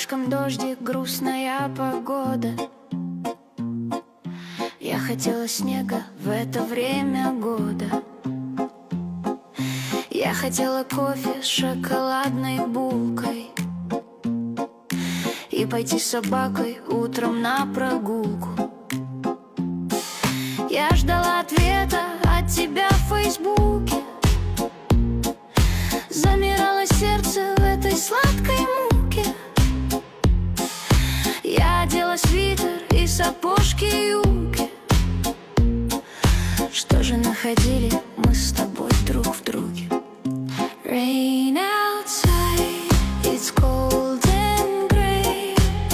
окошком дождик, грустная погода. Я хотела снега в это время года. Я хотела кофе с шоколадной булкой и пойти с собакой утром на прогулку. Я ждала ответа от тебя в Фейсбуке. Замирало сердце в этой сладкой муке. Я одела свитер и сапожки-юбки. Что же находили мы с тобой друг в друге? Rain outside, it's cold and gray,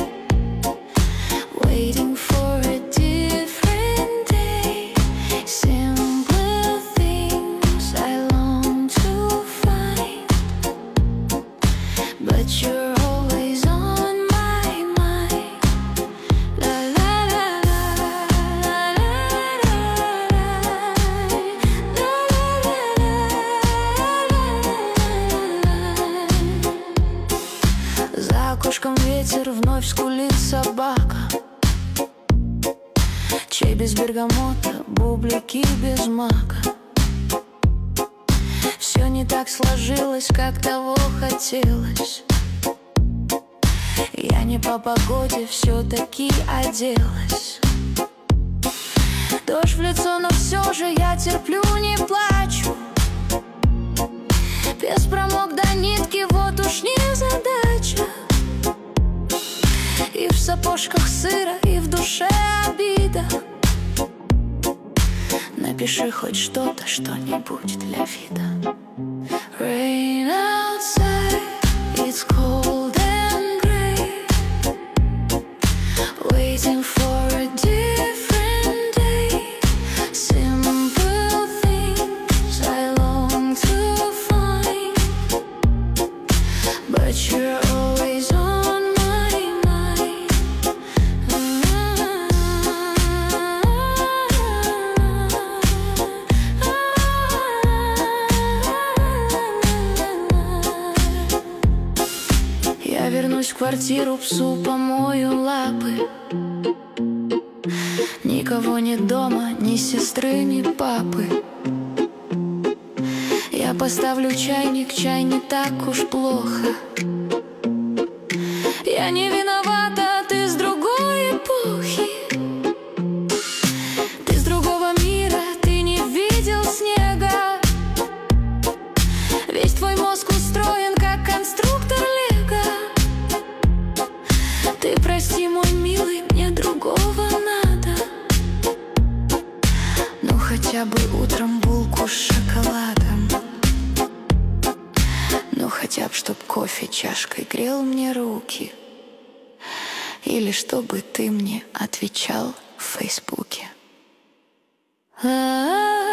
waiting for a different day. Simple things I long to find, but you're always on my mind. La la la la la la la. За окошком ветер, вновь скулит собака. Чай без бергамота, бублики без мака. Все не так сложилось, как того хотелось. Я не по погоде все-таки оделась. Дождь в лицо, но все же я терплю, не плачу. Без промок до нитки, вот уж не задача. И в сапожках сыро, и в душе обида. Напиши хоть что-то, что-нибудь для вида. Rain outside, it's cold and gray, waiting for a different day. Simple things I long to find, but you're always on my mind. Я вернусь в квартиру, псу помою лапы. Никого нет дома, ни сестры, ни папы. Я поставлю чайник, чай не так уж плохо. Я не виновата, ты с другой эпохи. Ты с другого мира, ты не видел снега. Весь твой мозг устроен, как конструктор Лего. Ты прости, мой милый, мне другого надо. Ну хотя бы утром булку с шоколадом. Ну хотя бы, чтоб кофе чашкой грел мне руки. Или чтобы ты мне отвечал в Фейсбуке.